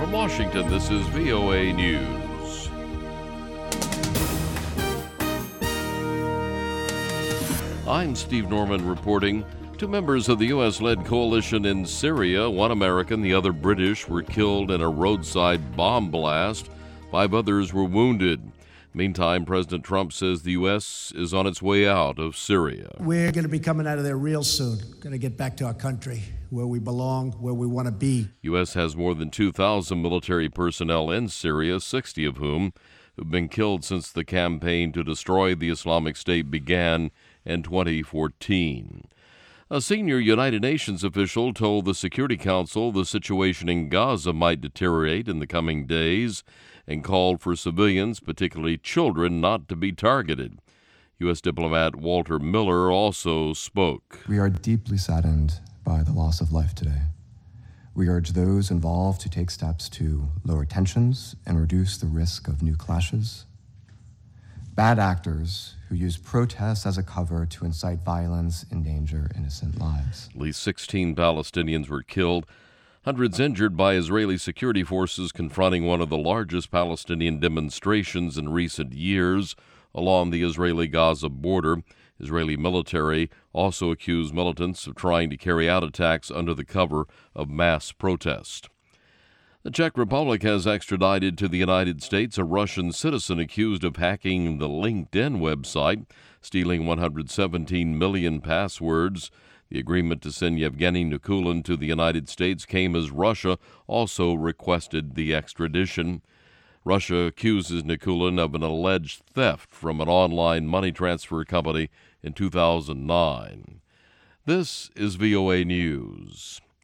From Washington, this is VOA News. I'm Steve Norman reporting. Two members of the U.S.-led coalition in Syria, one American, the other British, were killed in a roadside bomb blast. 5 others were wounded. Meantime, President Trump says the U.S. is on its way out of Syria. We're going to be coming out of there real soon. Going to get back to our country, where we belong, where we want to be. U.S. has more than 2,000 military personnel in Syria, 60 of whom have been killed since the campaign to destroy the Islamic State began in 2014. A senior United Nations official told the Security Council the situation in Gaza might deteriorate in the coming days and called for civilians, particularly children, not to be targeted. U.S. diplomat Walter Miller also spoke. We are deeply saddened by the loss of life today. We urge those involved to take steps to lower tensions and reduce the risk of new clashes. Bad actors who use protests as a cover to incite violence endanger innocent lives. At least 16 Palestinians were killed, hundreds injured by Israeli security forces confronting one of the largest Palestinian demonstrations in recent years along the Israeli-Gaza border. Israeli military also accused militants of trying to carry out attacks under the cover of mass protest. The Czech Republic has extradited to the United States a Russian citizen accused of hacking the LinkedIn website, stealing 117 million passwords. The agreement to send Yevgeny Nikulin to the United States came as Russia also requested the extradition. Russia accuses Nikulin of an alleged theft from an online money transfer company in 2009. This is VOA News.